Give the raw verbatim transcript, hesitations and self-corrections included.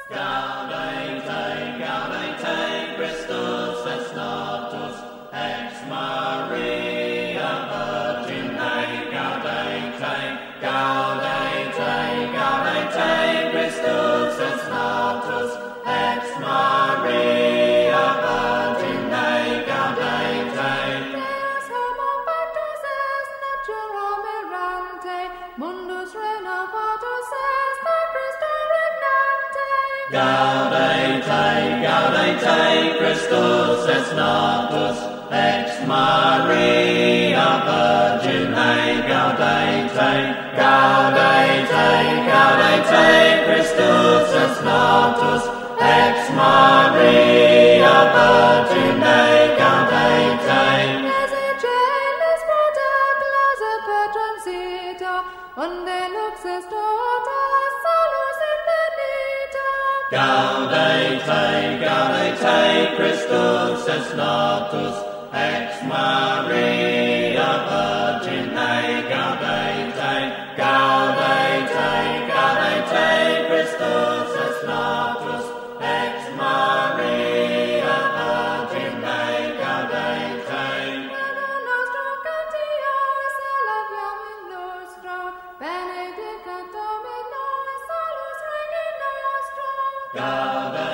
Gaudete, gaudete, Christus es natus, ex Maria Virgine, gaudete, gaudete, gaudete, Christus es natus, ex Maria Virgine, gaudete. Deus homo pactus est natura mirante, mundus renovatus est per Christo regnante. Gaudete, gaudete, Christus es natus, ex Maria Virgine, gaudete, gaudete, gaudete, Christus es natus, ex Maria Virgine, gaudete. Exigelis proteclas et petrum sita, unde lux est tota salus infinita. Gaudete, gaudete, Christus es natus, ex Maria Virgine, gaudete, gaudete, gaudete, Christus es natus, ex Maria Virgine, gaudete. Vena nostrum cantios eleviam in nostro, benedicat Dominus salus Regni nostro. Gaudete.